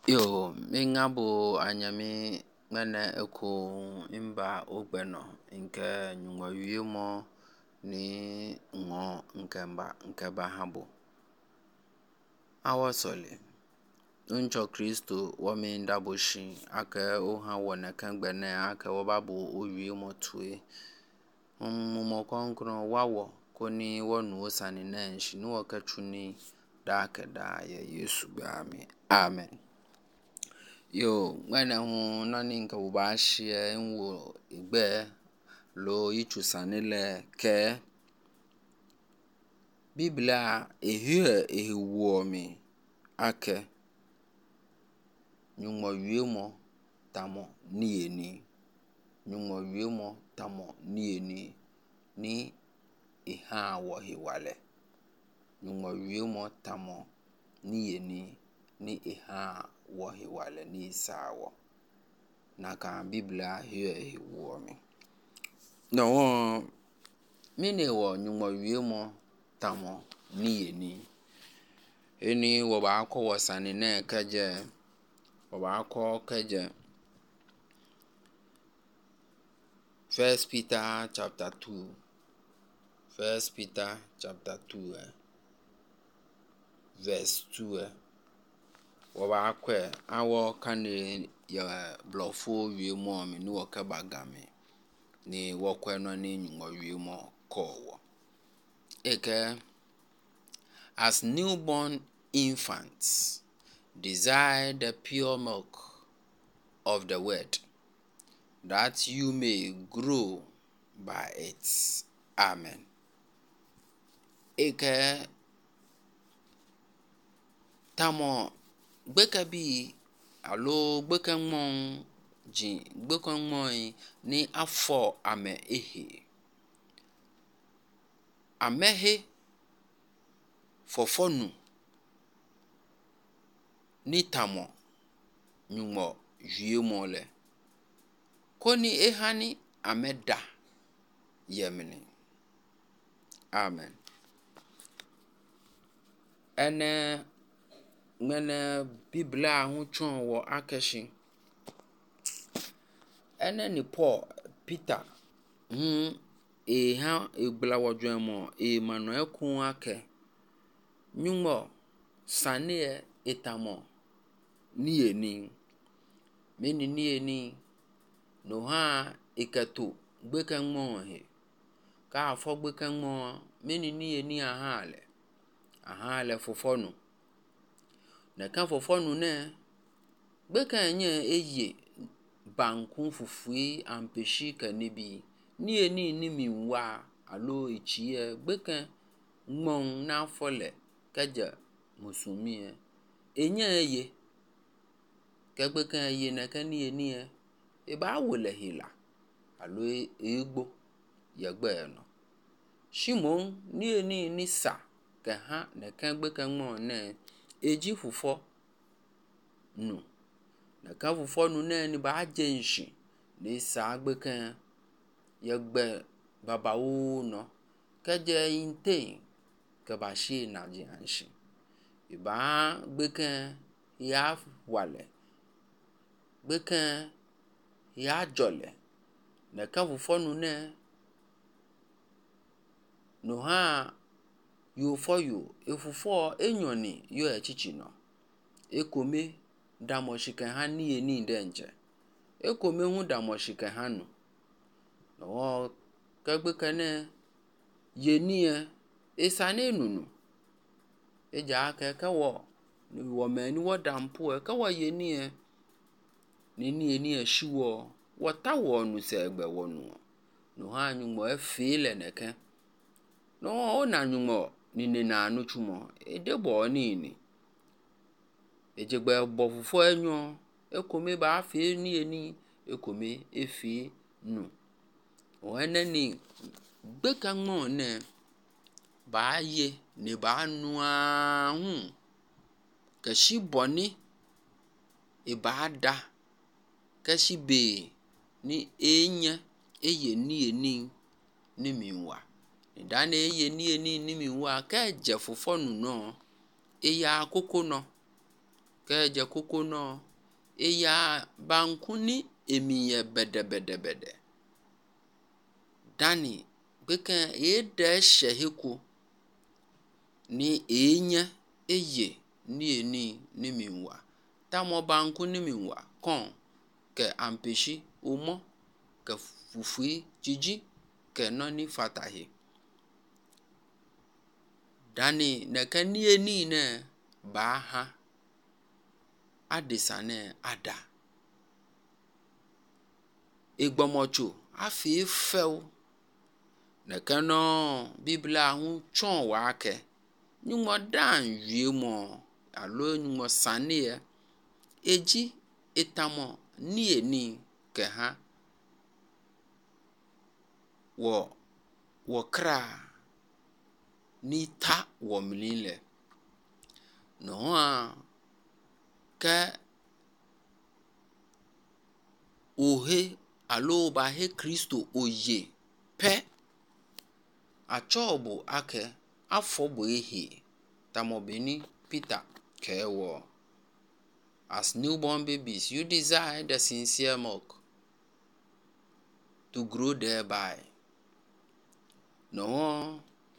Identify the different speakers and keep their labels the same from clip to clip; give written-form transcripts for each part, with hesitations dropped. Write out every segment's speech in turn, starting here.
Speaker 1: Yo, mingabo anyami ngana eko imba ogbeno nke nyungwa yemo ni ngo nkeba habo. Awasole. Uncho Kristo wame ndaboshi ake oha wana kangbene ake wababo oyemo tue. Mumo konkro wawo koni wonu osani nenshi no wakachuni dake da ya Yesu gami. Amen. Yo, ngana hu nani nka ubashi nwo igbe lo ichusanile ke Biblia ehiwomi ake nyumo wiemo tamo nieni nyumo wiemo tamo nieni ni iha wo hiwale nyumo wiemo tamo nieni ni iha wo hiwale ni isawo naka Biblia ehiwomi no mine wo nyumo wiemo tamo nieni eni wo ba ko wasani ne kaje First Peter chapter 2 verse 2 wo ba ko awo kane ya blofo wiemo mi ni wo ka bagame ni wo ko no ni nyumo wiemo ko eke as newborn infants desire the pure milk of the word, that you may grow by it. Amen. Eke tamo gbeka bi alo gbeka mon ni afọ ame ehe amehe fofonu ni tamo nyumo wiemo le koni ehani ameda yemini. Amen. Ene ngene Biblia hu chon wo akeshi ene ni Paul Peter ha egbla wodwemo mano ekun ake nyumo sane etamo nieni no ha iketo gbeka mo he ka afọ gbeka mo nieni ahale fofonu na kan fofonu ne gbeka nye eye bankun fufui ampeshi kanebi nieni ni minwa alo ichie gbeka mo na fole kaja musumi enye eye kegbeka eye na kanieni ba wole hila alo egbo yegbe no Shimon nieni ni sa ke ha na kan gbeka mo ne eji fufo nu na kan fufo nu ne ni ba jenshi ni sa gbeka yegbe babawo no keje inte ke ba shi na jianshi iba gbeka ya wale gbeka ya jole na kan fufonu ne no ha yo foyo efufo enyoni yo echichi no ekome damoshike ha nieni denje ekome hu damoshike ha no no kagbeka ne yenie esane nunu eja aka ka wo mani wo dampo ka wo yenie ni eshiwo wota wonu se egbe wonu no ha nyumo efile neke no ona nyumo ni na anu chumo edebo ni ejegbe bofufo enyo ekome ba fe ni ekome efi nu o eneni gbeka mo ne ba ye ni ba nu ahun keshi boni ibada keshi be ni enya eye nieni ni minwa ni dana eye nieni ni minwa ka je fofonu no eya akoko no keje koko no eya bankuni emiye bede dani beken ede shehiko ni enye eye ni eni ni minwa tamo bankuni minwa kon ke ampeshi omo ke fufui jiji ke noni fatahi dani neke ni eni ne baha adesane ada igbomocho afi fel neke no biblia hun chon wa ke nyumo dan wiemo alo nyumo sanie eji etamo ni eni ke ha wo kra ni ta wo mlile no a ke ohe alo ba he Kristo oye pe achobo ake afobo ehe tamobeni Peter kewo. As newborn babies, you desire the sincere milk to grow thereby. No,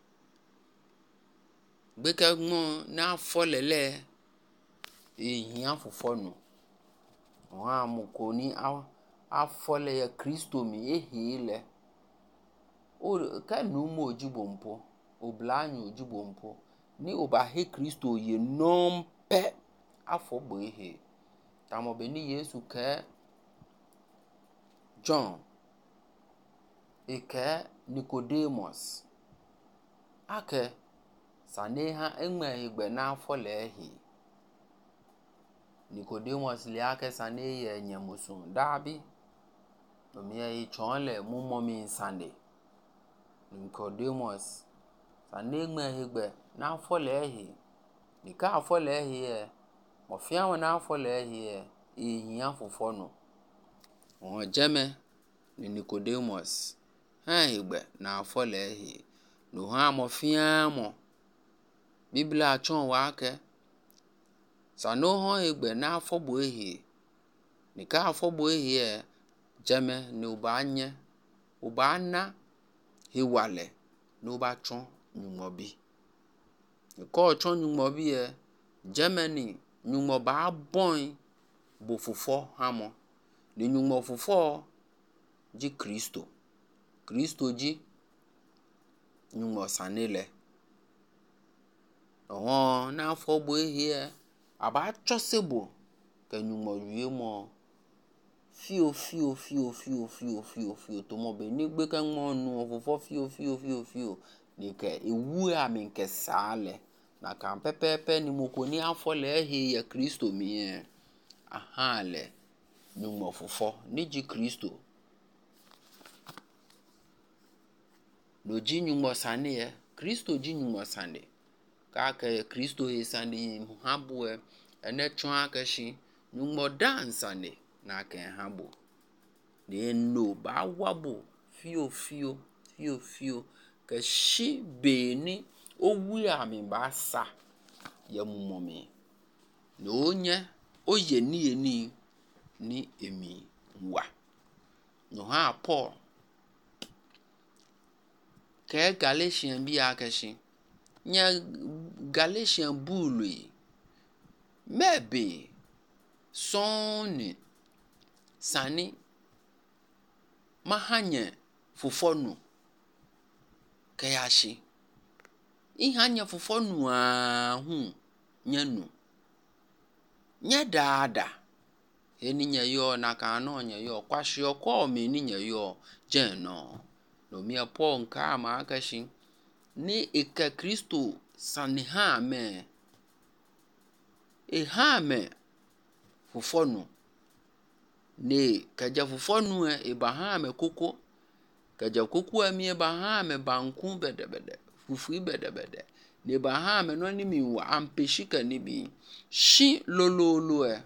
Speaker 1: beka mo na folele ehia fofonu. Wa mukoni a fole ya Kristo mi ehile. O ka no mo ojibompo, oblanyo ojibompo. Ni oba he Kristo ye nompe afobo ehe. Tamobeni Yesu ke John ike Nicodemus ake saneha enwe igbe na afole ehi Nicodemus li ake sane ye nyemusun dabi omiye ichonle mumomi insande Nicodemus sane enwe igbe na afole ehi nika afole ehi e mofia na afole ehi ehia fofonu o jeme ni Nicodemus igbe na afole ehi no ha mofia mo Biblia achon wa ke sano ho igbe na afobo ehi nika afobo ehi jeme ni oba na hiwale no ba chon nyumobi ko chon nyumobi jeme ni nyumo ba bon bo fofo hamo ni nyumo fofo ji Kristo ji nyumo sanile na afobo ehi aba chosebo ke nyumo wiemo fio to mo be ni gbe kan mo nu fofo fio ni ke ewu ami ke sale na kan pepepe ni mokoni afole ehi ya Kristo mi ahale nyumo fofo ni ji Kristo no ji nyumo sane Kristo ji nyumo sane ka ke Kristo he sane habo ene chon akashi nyumo dansane na ke habo de no ba wabo fio ke shi be ni owu ami ba sa ya mumomi no nye oye ni emi wa no ha Paul ke Galatian bi akashi nya Galatian bului mebe soni sani mahanye fofonu kayashi ihanye fofonu hu nyanu nya dada eni nya yo na ka no nya yo kwashi okọ mi ni nya yo jeno no mi Paul nka ma akashi ni ike Kristo sani ha me fofonu ne kaja fofonu Abraham koko kaja koko ami Abraham banku bede fufu bede ne Abraham no ni mi wa ampeshika ni bi shi lololo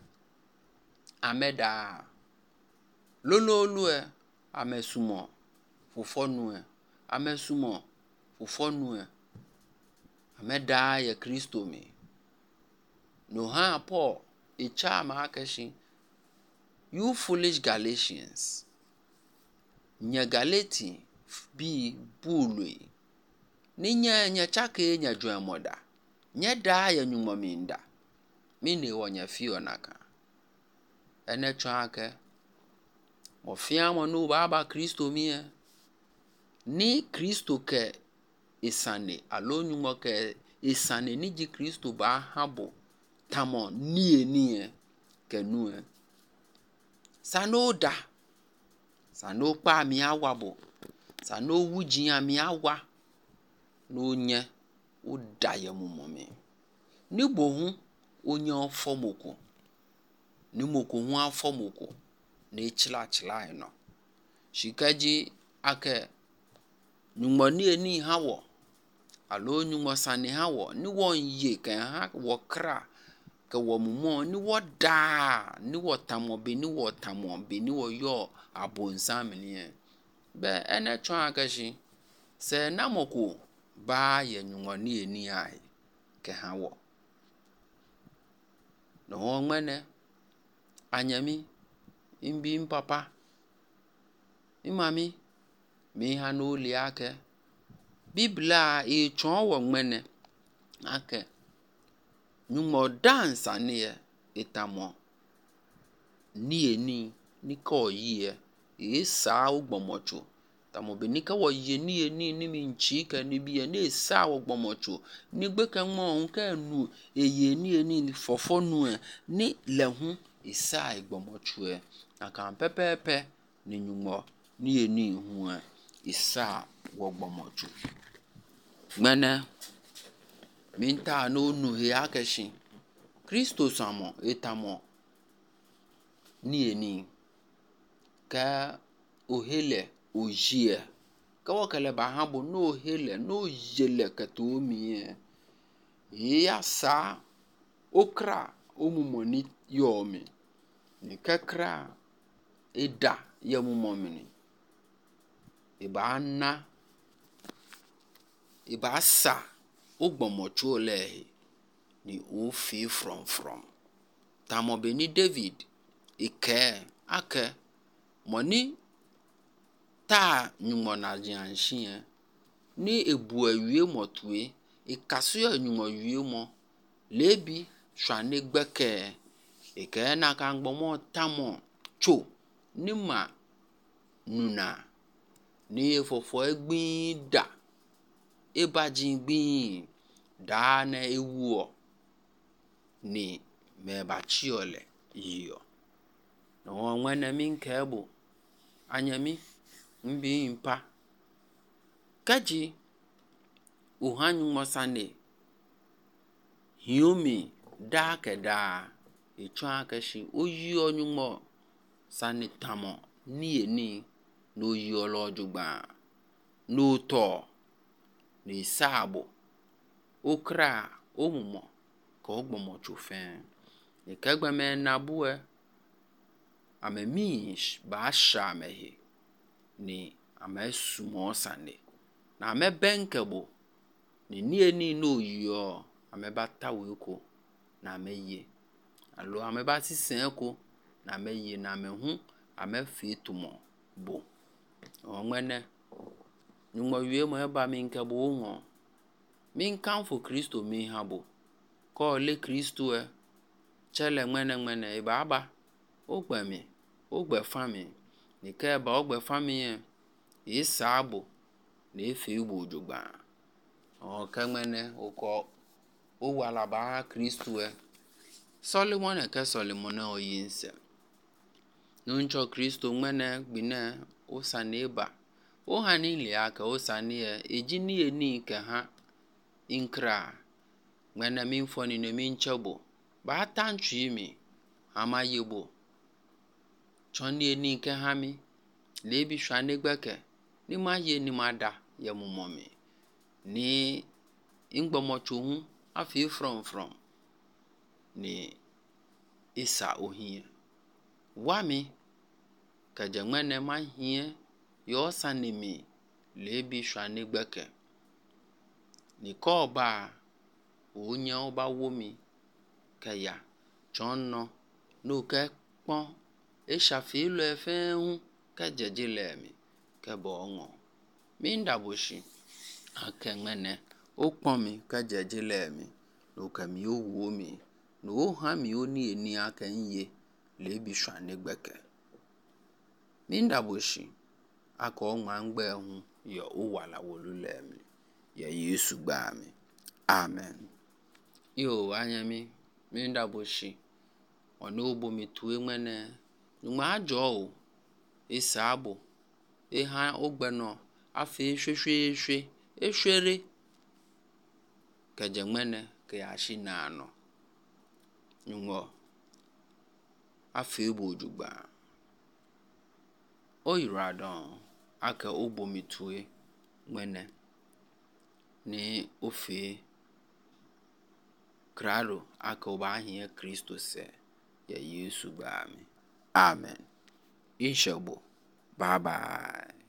Speaker 1: ameda lololo amesumo fofonu amesumo fofonu ameda ya Kristo mi no ha Paul icha ma akashi. You foolish Galatians. Nya Galati bi bulwe. Nya chake nya juemoda. Nya da ya nyumominda. Mine wonya fio naka. Ene chake. Mofiamo no baba Kristo mie. Ni Kristo ke isane. Alo nyumo ke isane ni ji Kristo ba habo. Tamo nie ke nue. Sano da. Sano pa mi awabo. Sano wuji ya mi awa. No nye. O da ye mumome. Ni bohun. Onye ofomoko. Ni moko hu afomoko. Ni chila eno. Shikaji ake. Nyumo ni hawo. Alo nyumo sani hawo. Ni won ye ke ha wakra. Ke wo mumo. Ni wo da. Ni wo tamo be. Ni wo tamo be. Ni wo yo abonsam ni. Be ene chon akashi. Se namoko. Ba ye nyumo ni ai. Ke hawo. No mwene. Anyami. Imbi mpapa. Imami. Mi hanu li ake. Biblia chon wo mwene. Ake. Nyumo dansa niye. Itamo. Ni ko yiye. Isa ugbomocho. Tamo be nika wo ye ni minchi ke ni biye. Ni isa ugbomocho. Ni gbeke mo unke nu. Eye ni fofo nu. Ni lehun isa ugbomocho. Aka pepe ni nyumo. Ni hu. Isa ugbomocho. Mwene. Minta no nu he akeshi. Kristo samo etamo. Ni. Ka ohele ojie. Ka wakale bahabo no ohele no jele katomi. Ya sa okra omumoni yomi. Ni kakra eda ya mumomini. Iba na. Iba sa ogbomocho lehi. Ni ofi from. Tamo be ni David. Ike. Ake. Moni. Ta nyumo na jianshi. Ni ebu awie motwe. Ikasu ya nyumo awie mo. Lebi. Shwane gbeke. Ike na kangbomo tamo. Cho. Ni ma. Nuna. Ni efofo egbin da. Ebajin gbin. Da na ewuo. Ni mebachi ole. Iyo. No mwene minkebo. Anyami. Mbi mpa. Kaji. Uhanyu mosane. Hiomi. Da ke da. Ichwa keshi. Oyi onyumo. Sane tamo. Ni. No yi olojugba. No to. Ni sabo. Okra. Omumo. Ka ogbomocho fen. Ni kegbe me nabue. Ame mish. Ba asha mehe. Ni ame sumo sane. Na ame benkebo. Ni no yo. Ame bata weko. Na ame ye. Alo ame bati senko. Na ame ye. Na ame hun. Ame fitumo. Bo. Mwene. Nyumo yue mo eba minkebo ungo. Minkanfo Kristo mi habo. Ko le Kristo chele mwene iba aba. Ogbe mi. Ogbe fami. Ni ke eba ogbe fami isa abo. Ni efe ugbo ojogba. Ke mwene uko. Owala ba Kristo Solomon ke Solomon oyinse. Nuncho Kristo mwene gbine. Osane eba. Ohani li aka osane ejini ni ke ha. Inkra. Mwene minfoni no minchobo. Ba tanchu imi. Ama yebo. Choni ni ke hami. Lebi shwane gbeke. Ni ma ye ni ma da. Ya mumomi. Ni. Ingbomocho hu. Afi from. Ni. Isa ohiye. Wami. Kaje mwene ma hiye. Yo sanimi. Lebi shwane gbeke. Ni ko ba. Onye oba womi. Kaya. John no ke pon e shafi lo efe hu ke jeje lemi ke bo ngo mi ndaboshi akengene o pon mi ke jeje lemi no ke mi o wo mi no ha mi oni eni akenye le bi swane gbeke mi ndaboshi ako ngbe hu yo o wala wolu lemi ya Yesu gba mi. Amen. Yo anyami mi ndaboshi ono ogbo mi tuwe mwene numa ajo o isabo ha ogbeno afi hwehwehwe ehwere keje mwene ke ashi na ano nwo afi bojugba o iradon aka ogbo mi tuwe mwene ni ofe Claro aka oba ahie Kristo se ya Yesu gba mi. Amen. Ishogbo. Bye bye.